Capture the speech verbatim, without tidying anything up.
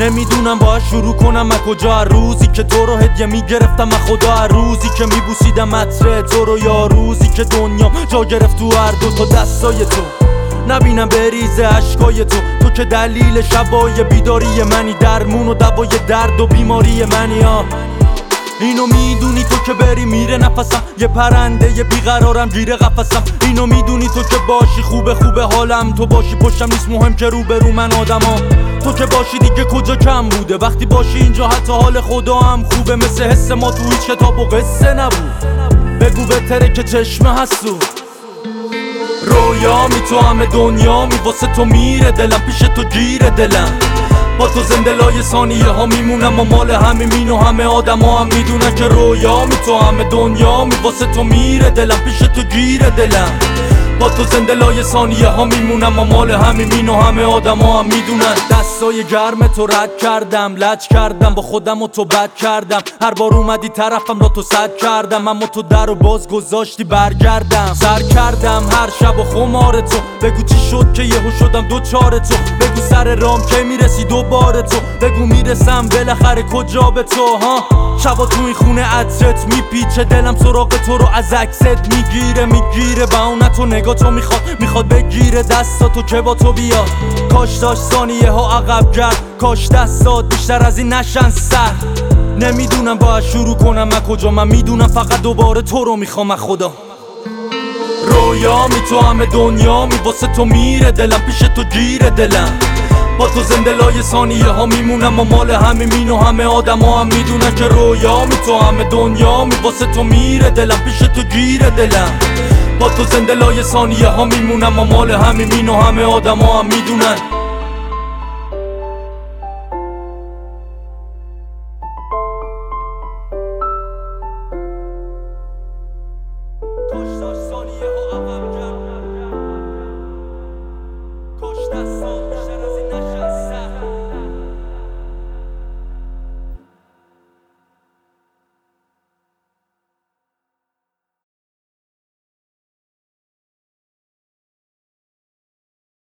نمیدونم باید شروع کنم از کجا، هر روزی که تو رو هدیه میگرفتم از خدا، هر روزی که میبوسیدم عطر تو رو، یا روزی که دنیام جا گرفت تو هر دو تا دستای تو. نبینم بریزه عشقای تو، تو که دلیل شبای بیداری منی، درمون و دوای درد و بیماری منی. ها اینو میدونی تو که بری میره نفسم، یه پرنده یه بیقرارم گیره قفسم. اینو میدونی تو که باشی خوبه خوبه حالم، تو باشی پشتم نیست مهم که رو برو من آدمام. تو که باشی دیگه کجا کم بوده، وقتی باشی اینجا حتی حال خدا هم خوبه. مثل حس ما تو هیچ کتاب و قصه نبود، بگو بهتره که چشمه هستو. رویامی تو همه دنیامی، واسه تو میره دلم، پیش تو گیره دلم. با تو زنده لای ثانیه ها میمونم و مال همه مین و همه آدم ها هم میدونن که رویامی تو همه دنیامی، واسه تو میره دلم، پیش تو گیره دلم. با تو زنده لای ثانیه ها میمونم و مال همه مین و همه آدم ها هم میدونن. دستای گرم تو رد کردم، لج کردم با خودم و تو بد کردم. هر بار اومدی طرفم را تو صد کردم، اما تو در و باز گذاشتی برگردم. سر کردم هر شب و خمار تو، بگو چی شد که یهو شدم دوچار تو. بگو سر رام که میرسی دوباره تو، بگو میرسم بالاخره کجا به تو. ها شبا تو این خونه عطرت میپیچه، دلم سراغ تو رو از عکست میگیره میگیره. بهونه تو نگاه تو میخواد میخواد بگیره دستاتو که با تو بیاد. کاش داشت ثانیه ها عقب گرد، کاش دستات بیشتر از این نشن سر. نمیدونم باید شروع کنم از کجا، من میدونم فقط دوباره تو رو میخوام از خدا. رویامی تو همه دنیامی، واسه تو میره دلم، پیش تو گیره دلم. با تو زنده لای ثانیه ها میمونم و مال همه مین و همه آدم ها هم میدونن که رویامی تو همه دنیامی، واسه تو میره دلم، پیش تو گیره دلم. با تو زنده لای ثانیه ها میمونم و مال همه مین و همه آدم ها هم میدونن.